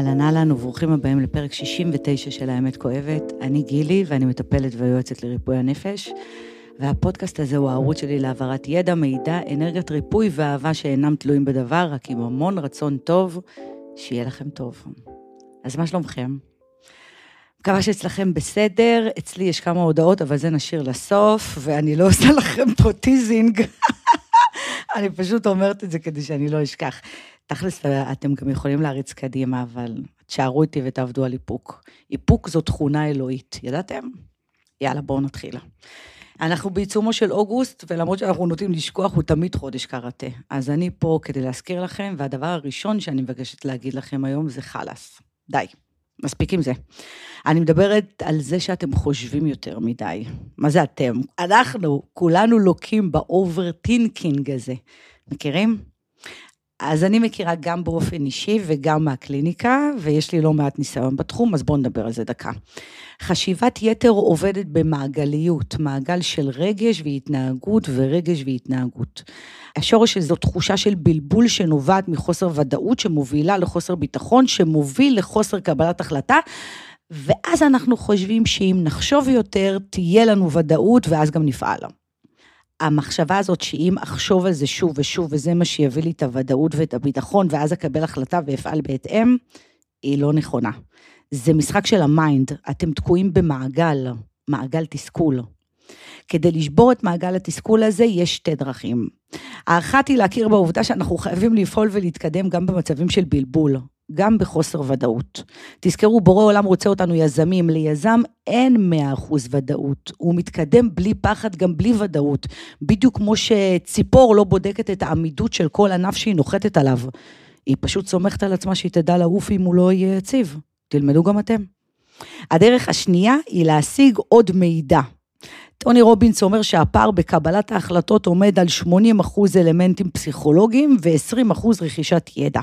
אהלן אהלן וברוכים הבאים לפרק 69 של האמת כואבת. אני גילי ואני מטפלת ויועצת לריפוי הנפש. והפודקאסט הזה הוא הערוץ שלי להעברת ידע, מידע, אנרגיית ריפוי ואהבה שאינם תלויים בדבר, רק עם המון רצון טוב, שיהיה לכם טוב. אז מה שלומכם? מקווה שאצלכם בסדר, אצלי יש כמה הודעות, אבל זה נשאיר לסוף, ואני לא עושה לכם פה טיזינג. אני פשוט אומרת את זה כדי שאני לא אשכח. תכלס, אתם גם יכולים להריץ קדימה, אבל תשארו איתי ותעבדו על איפוק. איפוק זו תכונה אלוהית, ידעתם? יאללה, בואו נתחילה. אנחנו בעיצומו של אוגוסט, ולמרות שאנחנו נוטים לשכוח, הוא תמיד חודש קראטה. אז אני פה כדי להזכיר לכם, והדבר הראשון שאני מבקשת להגיד לכם היום זה חלאס. די, מספיק עם זה. אני מדברת על זה שאתם חושבים יותר מדי. מה זה אתם? אנחנו, כולנו לוקים באוברטינקינג הזה. מכירים? אז אני מכירה גם באופן אישי וגם מהקליניקה, ויש לי לא מעט ניסיון בתחום, אז בואו נדבר על זה דקה. חשיבת יתר עובדת במעגליות, מעגל של רגש והתנהגות ורגש והתנהגות. השורש זו תחושה של בלבול שנובעת מחוסר ודאות, שמובילה לחוסר ביטחון, שמוביל לחוסר קבלת החלטה, ואז אנחנו חושבים שאם נחשוב יותר, תהיה לנו ודאות, ואז גם נפעל. המחשבה הזאת שאם אחשוב על זה שוב ושוב, וזה מה שיביא לי את הוודאות ואת הביטחון, ואז אקבל החלטה ואפעל בהתאם, היא לא נכונה. זה משחק של המיינד, אתם תקועים במעגל, מעגל תסכול. כדי לשבור את מעגל התסכול הזה, יש שתי דרכים. האחת היא להכיר בעובדה שאנחנו חייבים לפעול ולהתקדם גם במצבים של בלבול, גם בחוסר ודאות. תזכרו, בורא עולם רוצה אותנו יזמים, ליזם אין 100% ודאות, הוא מתקדם בלי פחד, גם בלי ודאות, בדיוק כמו שציפור לא בודקת את העמידות של כל ענף שהיא נוחתת עליו, היא פשוט סומכת על עצמה שהיא תדע לעוף אם הוא לא יהיה יציב, תלמדו גם אתם. הדרך השנייה היא להשיג עוד מידע, טוני רובינס אומר שהפער בקבלת ההחלטות עומד על 80% אלמנטים פסיכולוגיים ו20% רכישת ידע.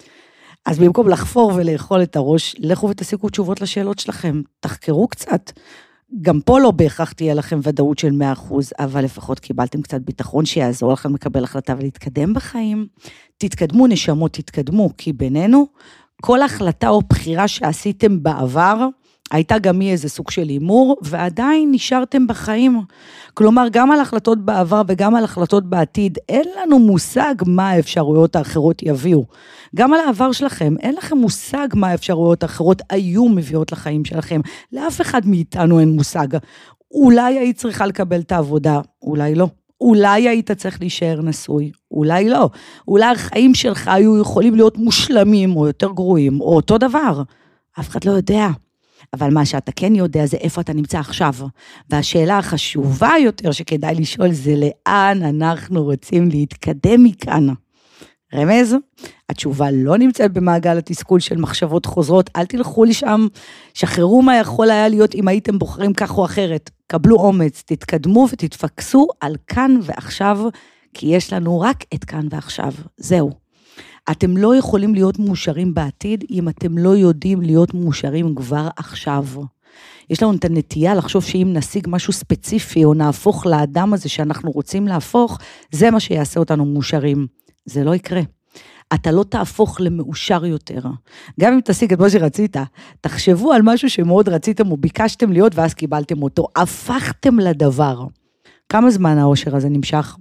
אז במקום לחפור ולאכול את הראש, לכו ותסיקו תשובות לשאלות שלכם, תחקרו קצת. גם פה לא בהכרח תהיה לכם ודאות של 100%, אבל לפחות קיבלתם קצת ביטחון שיעזור לכם לקבל החלטה ולהתקדם בחיים. תתקדמו נשמות, תתקדמו, כי בינינו, כל החלטה או בחירה שעשיתם בעבר, הייתה גם היא איזה סוג של אימור, ועדיין נשארתם בחיים. כלומר, גם על החלטות בעבר וגם על החלטות בעתיד, אין לנו מושג מה האפשרויות האחרות יביאו. גם על העבר שלכם, אין לכם מושג מה האפשרויות האחרות היו מביאות לחיים שלכם. לאף אחד מאיתנו אין מושג. אולי היית צריכה לקבל את העבודה, אולי לא. אולי היית צריך להישאר נשוי, אולי לא. אולי החיים שלך היו יכולים להיות מושלמים או יותר גרועים, או אותו דבר. אף אחד לא יודע. אבל מה שאתה כן יודע זה איפה אתה נמצא עכשיו, והשאלה החשובה יותר שכדאי לשאול זה לאן אנחנו רוצים להתקדם מכאן. רמז, התשובה לא נמצאת במעגל התסכול של מחשבות חוזרות, אל תלכו לשם, שחררו מה יכול היה להיות אם הייתם בוחרים כך או אחרת, קבלו אומץ, תתקדמו ותתפקסו על כאן ועכשיו, כי יש לנו רק את כאן ועכשיו, זהו. אתם לא יכולים להיות מאושרים בעתיד, אם אתם לא יודעים להיות מאושרים כבר עכשיו. יש לנו את הנטייה לחשוב שאם נשיג משהו ספציפי, או נהפוך לאדם הזה שאנחנו רוצים להפוך, זה מה שיעשה אותנו מאושרים. זה לא יקרה. אתה לא תהפוך למאושר יותר. גם אם תשיג את מה שרצית, תחשבו על משהו שמאוד רציתם, או ביקשתם להיות, ואז קיבלתם אותו. הפכתם לדבר. כמה זמן האושר הזה נמשך?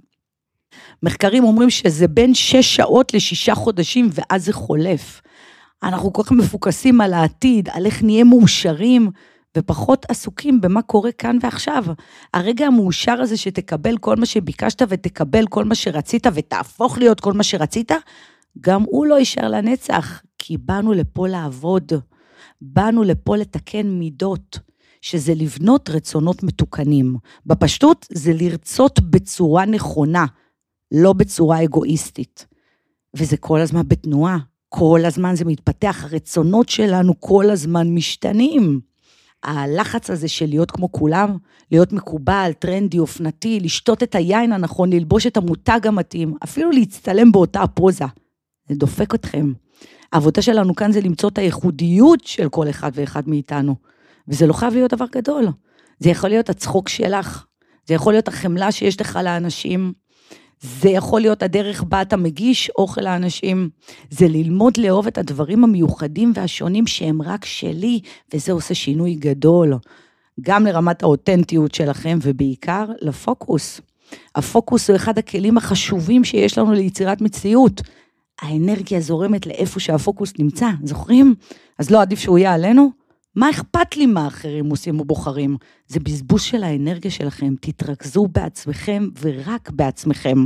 מחקרים אומרים שזה בין 6 שעות ל6 חודשים, ואז זה חולף. אנחנו כל כך מפוקסים על העתיד, על איך נהיה מאושרים, ופחות עסוקים במה קורה כאן ועכשיו. הרגע המאושר הזה שתקבל כל מה שביקשת, ותקבל כל מה שרצית, ותהפוך להיות כל מה שרצית, גם הוא לא יישאר לנצח, כי באנו לפה לעבוד, באנו לפה לתקן מידות, שזה לבנות רצונות מתוקנים. בפשטות זה לרצות בצורה נכונה, לא בצורה אגואיסטית. וזה כל הזמן בתנועה, כל הזמן זה מתפתח, הרצונות שלנו כל הזמן משתנים. הלחץ הזה של להיות כמו כולם, להיות מקובל, טרנדי, אופנתי, לשתות את היין הנכון, ללבוש את המותג המתאים, אפילו להצטלם באותה הפוזה. זה דופק אתכם. העבודה שלנו כאן זה למצוא את הייחודיות של כל אחד ואחד מאיתנו. וזה לא חייב להיות דבר גדול. זה יכול להיות הצחוק שלך, זה יכול להיות החמלה שיש לך לאנשים, זה יכול להיות הדרך בה אתה מגיש אוכל לאנשים, זה ללמוד לאהוב את הדברים המיוחדים והשונים שהם רק שלי, וזה עושה שינוי גדול, גם לרמת האותנטיות שלכם, ובעיקר לפוקוס. הפוקוס הוא אחד הכלים החשובים שיש לנו ליצירת מציאות. האנרגיה זורמת לאיפה שהפוקוס נמצא, זוכרים? אז לא עדיף שהוא יהיה עלינו? מה אכפת לי מה אחרים עושים או בוחרים? זה בזבוז של האנרגיה שלכם, תתרכזו בעצמכם ורק בעצמכם.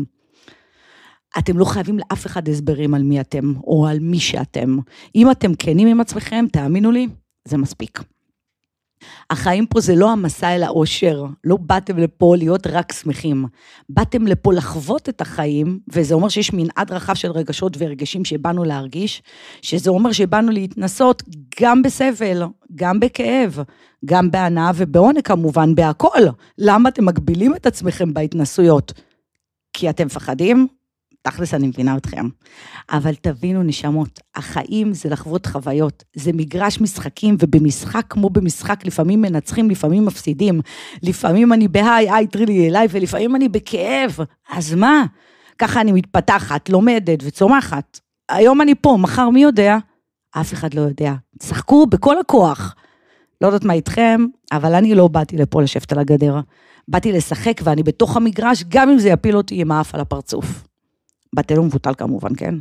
אתם לא חייבים לאף אחד הסברים על מי אתם או על מי שאתם. אם אתם כנים עם עצמכם, תאמינו לי, זה מספיק. החיים פה זה לא המסע אל האושר, לא באתם לפה להיות רק שמחים, באתם לפה לחוות את החיים, וזה אומר שיש מנעד רחב של רגשות ורגשים שבאנו להרגיש, שזה אומר שבאנו להתנסות גם בסבל, גם בכאב, גם בהנאה ובעונג כמובן, בהכל. למה אתם מגבילים את עצמכם בהתנסויות? כי אתם מפחדים? תכלס אני מבינה אתכם, אבל תבינו נשמות, החיים זה לחוות חוויות, זה מגרש משחקים, ובמשחק כמו במשחק, לפעמים מנצחים, לפעמים מפסידים, לפעמים אני בהיי, טרילי אליי, ולפעמים אני בכאב, אז מה? ככה אני מתפתחת, לומדת וצומחת, היום אני פה, מחר מי יודע? אף אחד לא יודע, תשחקו בכל הכוח, לא יודעת מה איתכם, אבל אני לא באתי לפה לשבת על הגדר, באתי לשחק ואני בתוך המגרש, גם אם זה יפיל אותי עם האף על הפרצוף. בטל ומבוטל כמובן, כן?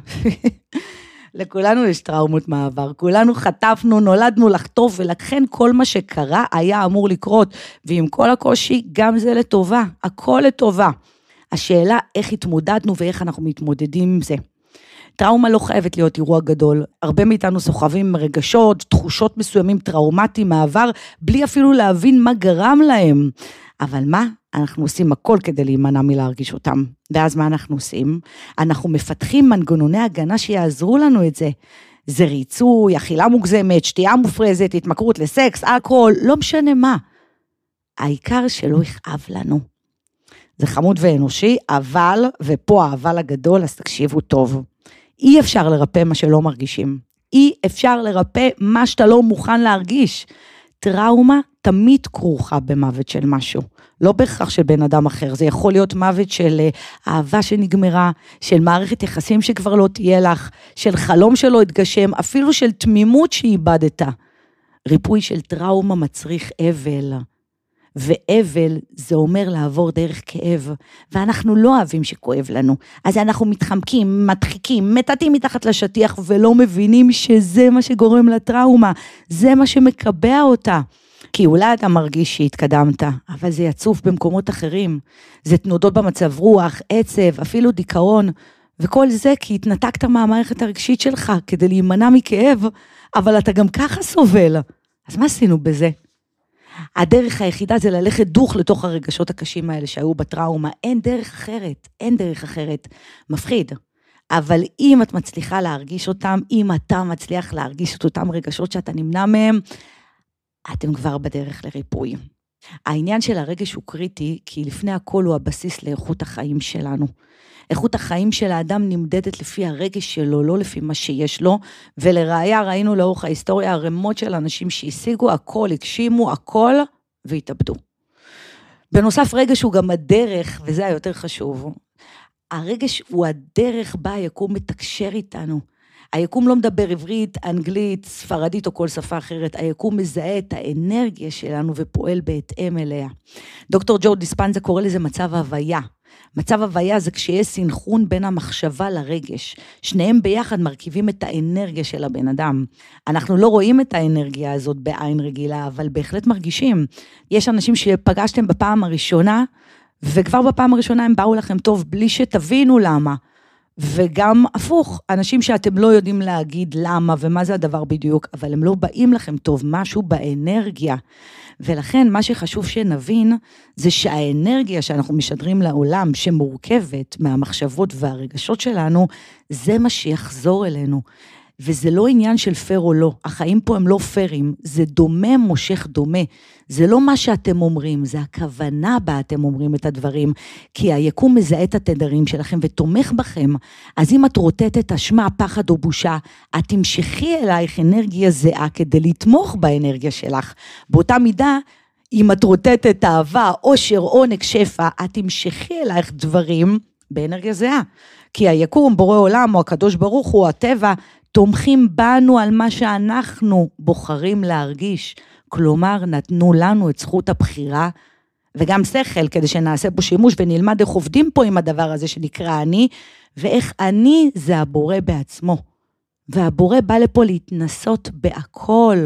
לכולנו יש טראומות מעבר, כולנו חטפנו, נולדנו לחטוף, ולכן כל מה שקרה היה אמור לקרות, ועם כל הקושי, גם זה לטובה, הכל לטובה. השאלה איך התמודדנו ואיך אנחנו מתמודדים עם זה. טראומה לא חייבת להיות אירוע גדול, הרבה מאיתנו סוחבים רגשות, תחושות מסוימים טראומטיים מעבר, בלי אפילו להבין מה גרם להם. אבל מה? אנחנו עושים הכל כדי להימנע מלהרגיש אותם. ואז מה אנחנו עושים? אנחנו מפתחים מנגנוני הגנה שיעזרו לנו את זה. זה ריצוי, אכילה מוגזמת, שתייה מופרזת, התמכרות לסקס, אלכוהול, לא משנה מה. העיקר שלא יכאב לנו. זה חמוד ואנושי, אבל, ופה האבל הגדול, אז תקשיבו טוב. אי אפשר לרפא מה שלא מרגישים. אי אפשר לרפא מה שאתה לא מוכן להרגיש. טראומה תמיד כרוכה במוות של משהו. לא בהכרח של בן אדם אחר, זה יכול להיות מוות של אהבה שנגמרה, של מערכת יחסים שכבר לא תהיה לך, של חלום שלא התגשם, אפילו של תמימות שאיבדת. ריפוי של טראומה מצריך אבל, ואבל זה אומר לעבור דרך כאב, ואנחנו לא אוהבים שכואב לנו, אז אנחנו מתחמקים, מדחיקים, מטאטים מתחת לשטיח, ולא מבינים שזה מה שגורם לטראומה, זה מה שמקבע אותה. כי אולי אתה מרגיש שהתקדמת, אבל זה יצוף במקומות אחרים, זה תנודות במצב רוח, עצב, אפילו דיכאון, וכל זה כי התנתקת מהמערכת הרגשית שלך, כדי להימנע מכאב, אבל אתה גם ככה סובל. אז מה עשינו בזה? הדרך היחידה זה ללכת דוך לתוך הרגשות הקשים האלה שהיו בטראומה, אין דרך אחרת, אין דרך אחרת, מפחיד. אבל אם את מצליחה להרגיש אותם, אם אתה מצליח להרגיש את אותם רגשות שאתה נמנע מהם, אתם כבר בדרך לריפוי. העניין של הרגש הוא קריטי, כי לפני הכל הוא הבסיס לאיכות החיים שלנו. איכות החיים של האדם נמדדת לפי הרגש שלו, לא לפי מה שיש לו, ולראיה ראינו לאורך ההיסטוריה הרמות של אנשים שהשיגו הכל, הגשימו הכל, והתאבדו. בנוסף רגש הוא גם הדרך, וזה היותר חשוב, הרגש הוא הדרך בה היקום מתקשר איתנו, היקום לא מדבר עברית, אנגלית, ספרדית או כל שפה אחרת, היקום מזהה את האנרגיה שלנו ופועל בהתאם אליה. דוקטור ג'ו דיספנזה קורא לזה מצב הוויה. מצב הוויה זה כשיש סינכרון בין המחשבה לרגש. שניהם ביחד מרכיבים את האנרגיה של הבן אדם. אנחנו לא רואים את האנרגיה הזאת בעין רגילה, אבל בהחלט מרגישים. יש אנשים שפגשתם בפעם הראשונה, וכבר בפעם הראשונה הם באו לכם טוב בלי שתבינו למה. וגם הפוך, אנשים שאתם לא יודעים להגיד למה ומה זה הדבר בדיוק, אבל הם לא באים לכם טוב, משהו באנרגיה. ולכן מה שחשוב שנבין, זה שהאנרגיה שאנחנו משדרים לעולם, שמורכבת מהמחשבות והרגשות שלנו, זה מה שיחזור אלינו. וזה לא עניין של פייר או לא, החיים פה הם לא פיירים, זה דומה מושך דומה, זה לא מה שאתם אומרים, זה הכוונה בה אתם אומרים את הדברים, כי היקום מזהה את התדרים שלכם ותומך בכם, אז אם את רוטטת אשמה, פחד או בושה, את תמשכי אלייך אנרגיה זהה כדי לתמוך באנרגיה שלך, באותה מידה, אם את רוטטת אהבה, עושר, עונג, שפע, את תמשכי אלייך דברים, באנרגיה זהה. כי היקום, בורא עולם, או הקדוש ברוך הוא, הטבע, תומכים בנו על מה שאנחנו בוחרים להרגיש. כלומר, נתנו לנו את זכות הבחירה, וגם שכל, כדי שנעשה פה שימוש, ונלמד איך עובדים פה עם הדבר הזה שנקרא אני, ואיך אני זה הבורא בעצמו. והבורא בא לפה להתנסות בהכל,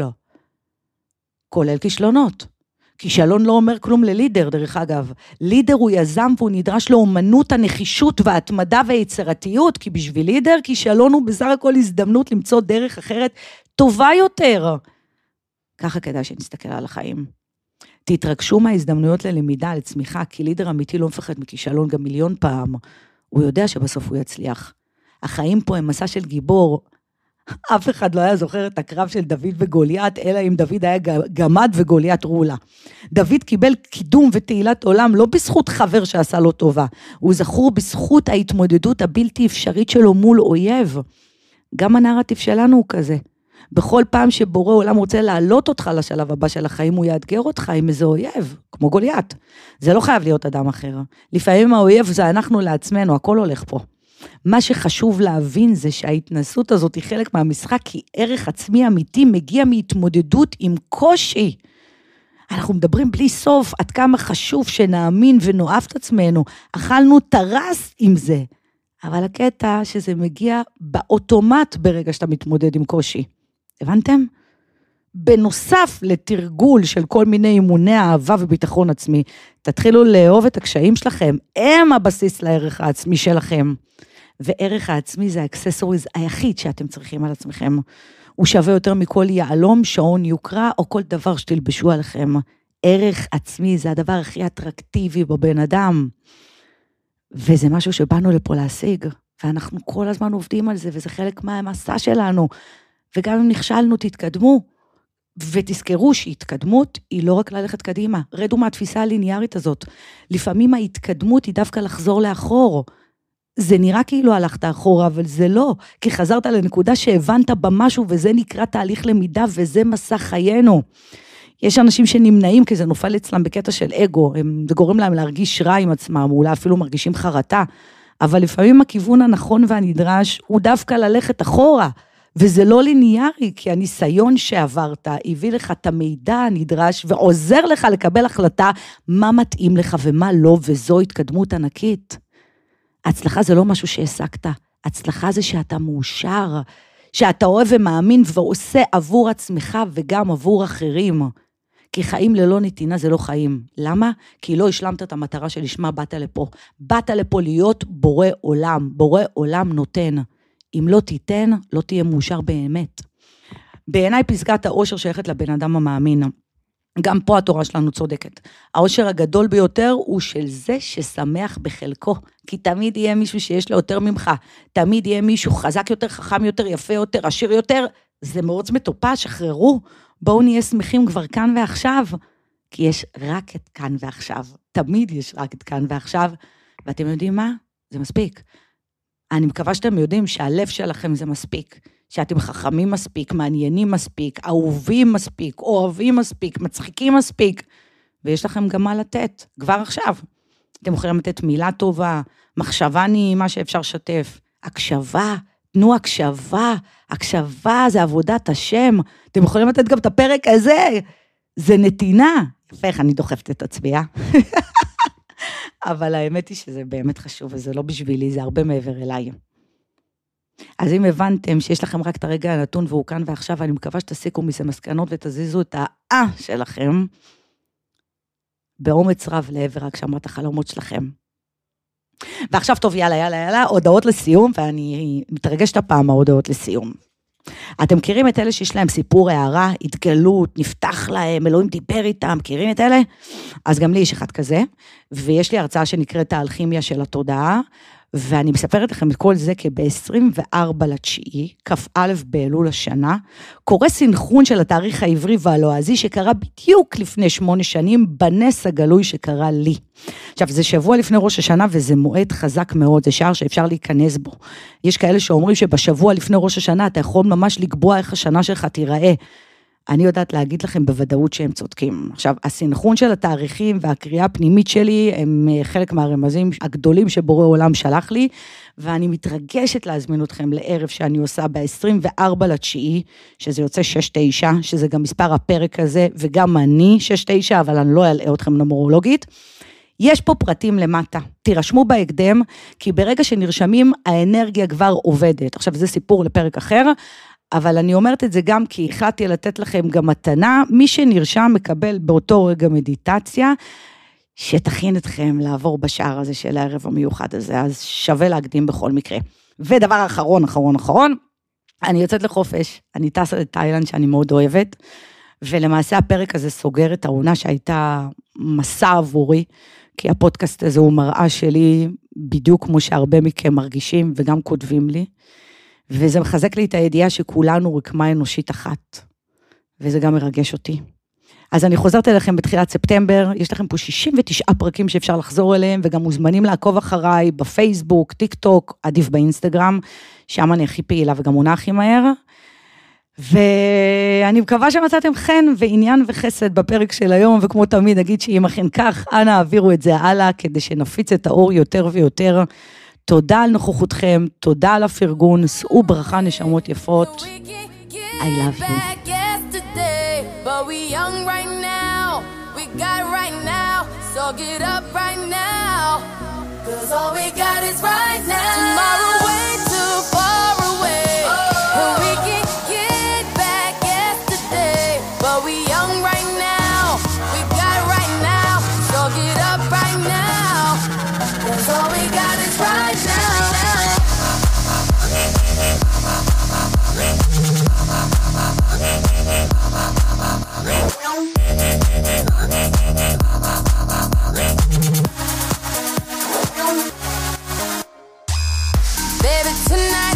כולל כישלונות. כישלון לא אומר כלום ללידר, דרך אגב. לידר הוא יזם והוא נדרש לאומנות הנחישות וההתמדה והיצירתיות, כי בשביל לידר כישלון הוא בסך הכל הזדמנות למצוא דרך אחרת טובה יותר. ככה כדאי שנסתכל על החיים. תתרגשו מההזדמנויות ללמידה, לצמיחה, כי לידר אמיתי לא מפחד מכישלון גם מיליון פעם. הוא יודע שבסוף הוא יצליח. החיים פה הם מסע של גיבור. אף אחד לא היה זוכר את הקרב של דוד וגוליית, אלא אם דוד היה גמד וגוליית רולה. דוד קיבל קידום ותהילת עולם, לא בזכות חבר שעשה לו טובה, הוא זכור בזכות ההתמודדות הבלתי אפשרית שלו מול אויב. גם הנרטיב שלנו הוא כזה. בכל פעם שבורא עולם רוצה להעלות אותך לשלב הבא של החיים, הוא יאתגר אותך עם איזה אויב, כמו גוליית. זה לא חייב להיות אדם אחר. לפעמים האויב זה אנחנו לעצמנו, הכל הולך פה. מה שחשוב להבין זה שההתנסות הזאת היא חלק מהמשחק, כי ערך עצמי אמיתי מגיע מהתמודדות עם קושי. אנחנו מדברים בלי סוף עד כמה חשוב שנאמין ונואף את עצמנו. אכלנו תרס עם זה. אבל הקטע שזה מגיע באוטומט ברגע שאתה מתמודד עם קושי. הבנתם? בנוסף לתרגול של כל מיני אימוני אהבה וביטחון עצמי, תתחילו לאהוב את הקשיים שלכם, הם הבסיס לערך העצמי שלכם. וערך העצמי זה האקססוריז היחיד שאתם צריכים על עצמכם. הוא שווה יותר מכל יעלום, שעון יוקרה, או כל דבר שתלבשו עליכם. ערך עצמי זה הדבר הכי אטרקטיבי בבן אדם. וזה משהו שבאנו לפה להשיג, ואנחנו כל הזמן עובדים על זה, וזה חלק מהמסע שלנו. וגם אם נכשלנו, תתקדמו, ותזכרו שהתקדמות היא לא רק ללכת קדימה. רדו מהתפיסה הליניארית הזאת. לפעמים ההתקדמות היא דווקא לחזור לאחור. זה נראה כאילו הלכת אחורה, אבל זה לא. כי חזרת לנקודה שהבנת במשהו, וזה נקרא תהליך למידה, וזה מסע חיינו. יש אנשים שנמנעים, כי זה נופל אצלם בקטע של אגו. זה גורם להם להרגיש רע עם עצמם, אולי אפילו מרגישים חרטה. אבל לפעמים הכיוון הנכון והנדרש, הוא דווקא ללכת אחורה. וזה לא ליניארי, כי הניסיון שעברת, הביא לך את המידע הנדרש, ועוזר לך לקבל החלטה, מה מתאים לך ומה לא, וזו התקדמות ענקית. הצלחה זה לא משהו שהעסקת, הצלחה זה שאתה מאושר, שאתה אוהב ומאמין ועושה עבור עצמך וגם עבור אחרים. כי חיים ללא נתינה זה לא חיים. למה? כי לא השלמת את המטרה שלשמה באת לפה. באת לפה להיות בורא עולם, בורא עולם נותן. אם לא תיתן, לא תהיה מאושר באמת. בעיניי פסגת האושר שייכת לבן אדם המאמין. גם פה התורה שלנו צודקת. האושר הגדול ביותר הוא של זה ששמח בחלקו. כי תמיד יהיה מישהו שיש לו יותר ממך. תמיד יהיה מישהו חזק יותר, חכם יותר, יפה יותר, עשיר יותר. זה מאוד מטופש, שחררו. בואו נהיה שמחים כבר כאן ועכשיו. כי יש רק את כאן ועכשיו. תמיד יש רק את כאן ועכשיו. ואתם יודעים מה? זה מספיק. אני מקווה שאתם יודעים שהלב שלכם זה מספיק. שאתם חכמים מספיק, מעניינים מספיק, אהובים מספיק, אוהבים מספיק, מצחיקים מספיק, ויש לכם גם מה לתת, כבר עכשיו. אתם יכולים לתת מילה טובה, מחשבה נעימה שאפשר לשתף, הקשבה, תנו הקשבה, הקשבה זה עבודת השם, אתם יכולים לתת גם את הפרק הזה, זה נתינה. יפה, איך אני דוחפת את הצביעה. אבל האמת היא שזה באמת חשוב, וזה לא בשבילי, זה הרבה מעבר אליי. אז אם הבנתם שיש לכם רק את הרגע הנתון והוא כאן ועכשיו, אני מקווה שתסיקו מזה מסקנות ותזיזו את שלכם באומץ רב לעבר הגשמת החלומות שלכם. ועכשיו טוב, יאללה, הודעות לסיום, ואני מתרגשת הפעם ההודעות לסיום. אתם מכירים את אלה שיש להם סיפור הערה, התגלות, נפתח להם, אלוהים דיבר איתם, מכירים את אלה? אז גם לי יש אחד כזה, ויש לי הרצאה שנקראת האלכימיה של התודעה, ואני מספרת לכם את כל זה כי ב-24/9, כ"א באלול השנה, קורה סינכרון של התאריך העברי והלועזי שקרה בדיוק לפני 8 שנים, בנס הגלוי שקרה לי. עכשיו, זה שבוע לפני ראש השנה וזה מועד חזק מאוד, זה שער שאפשר להיכנס בו. יש כאלה שאומרים שבשבוע לפני ראש השנה אתה יכול ממש לקבוע איך השנה שלך תיראה. אני יודעת להגיד לכם בוודאות שהם צודקים. עכשיו, הסנכרון של התאריכים והקריאה הפנימית שלי, הם חלק מהרמזים הגדולים שבורא עולם שלח לי, ואני מתרגשת להזמין אתכם לערב שאני עושה ב-24/9, שזה יוצא 6-9, שזה גם מספר הפרק הזה, וגם אני 6-9, אבל אני לא אלאה אתכם נומרולוגית. יש פה פרטים למטה, תירשמו בהקדם, כי ברגע שנרשמים, האנרגיה כבר עובדת. עכשיו, זה סיפור לפרק אחר, אבל אני אומרת את זה גם כי החלטתי לתת לכם גם מתנה, מי שנרשם מקבל באותו רגע מדיטציה, שתכין אתכם לעבור בשער הזה של הערב המיוחד הזה, אז שווה להקדים בכל מקרה. ודבר אחרון, אני יוצאת לחופש, אני טסה לתאילנד שאני מאוד אוהבת, ולמעשה הפרק הזה סוגר את העונה שהייתה מסע עבורי, כי הפודקאסט הזה הוא מראה שלי, בדיוק כמו שהרבה מכם מרגישים וגם כותבים לי, וזה מחזק לי את הידיעה שכולנו רקמה אנושית אחת, וזה גם מרגש אותי. אז אני חוזרת אליכם בתחילת ספטמבר, יש לכם פה 69 פרקים שאפשר לחזור אליהם, וגם מוזמנים לעקוב אחריי בפייסבוק, טיק טוק, עדיף באינסטגרם, שם אני הכי פעילה וגם עונה הכי מהר, ואני מקווה שמצאתם חן ועניין וחסד בפרק של היום, וכמו תמיד אגיד שאם אכן כך, אנא העבירו את זה הלאה, כדי שנפיץ את האור יותר ויותר. תודה על נוכחותכם, תודה על הפרגון, שאו ברכה נשמות יפות. I love you. But we young right now, we got right now, so get up right now, 'cause all we got is right now. Tomorrow way too far away, and we can get back yesterday, but we young right now, we got right now, so get up right now, 'cause all we got is right now. Baby, tonight